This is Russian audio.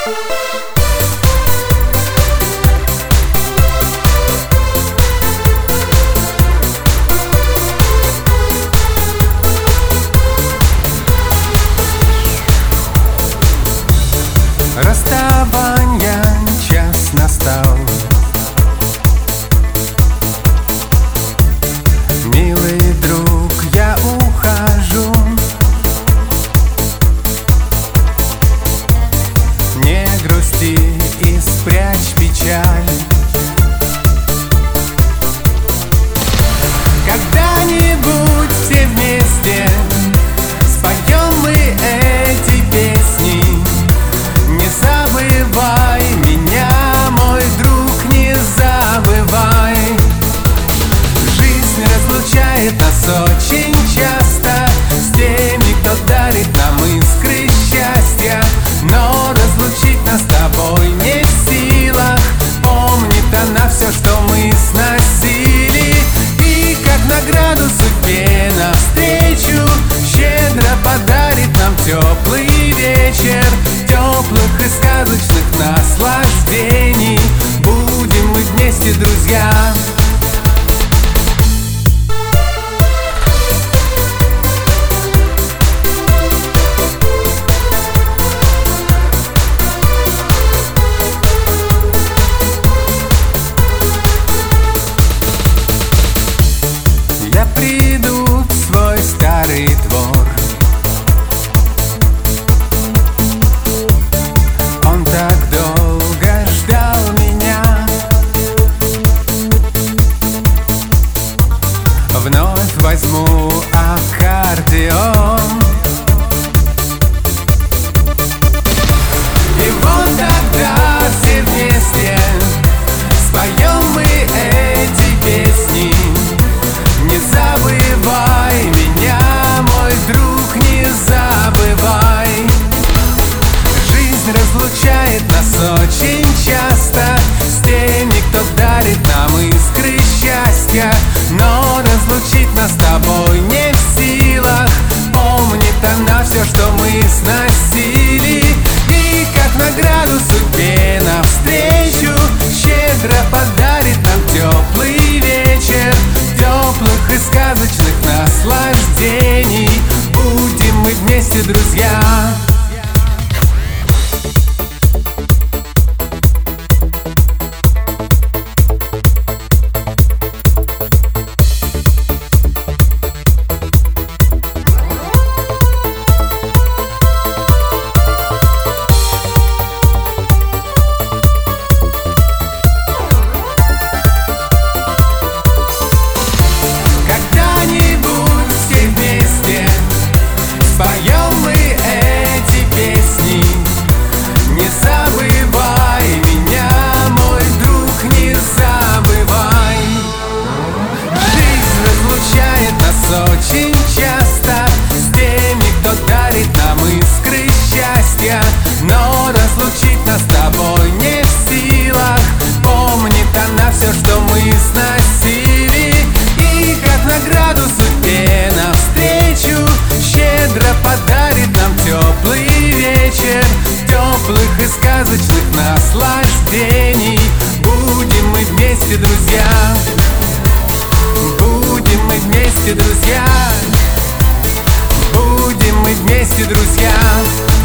Расставания час настал. Милый друг, я ухожу. Не грусти и спрячь печаль. Когда-нибудь все вместе споем мы эти песни. Не забывай меня, мой друг, не забывай. Жизнь разлучает нас очень часто с теми, кто дарит нам искры счастья. Но разлучить нас с тобой не в силах. Помнит она все, что мы сносили. И как награду судьбе навстречу щедро подарит нам теплый вечер. Теплых и сказочных наслаждений. Будем мы вместе, друзья. Я приду в свой старый двор. Он так долго ждал меня. Вновь возьму аккордеон. И вот тогда все вместе споем мы эти песни. Не забывай меня, мой друг, не забывай. Жизнь разлучает нас очень часто с теми, кто дарит нам искры счастья. Но разлучить нас с тобой не в силах. Помнит она все, что мы сносили. И как награду судьбе навстречу щедро подарит нам теплый вечер. Теплых и сказочных наслаждений. Будем мы вместе, друзья. Споем мы эти песни. Не забывай меня, мой друг, не забывай. Жизнь разлучает нас очень часто с теми, кто дарит нам искры счастья. Но разлучить нас с тобой не в силах. Помнит она все, что мы сносили. И как награду судьбе навстречу щедро подарит нам теплый вечер. Теплых и сказочных наслаждений. Будем мы вместе, друзья. Будем мы вместе, друзья. Будем мы вместе, друзья.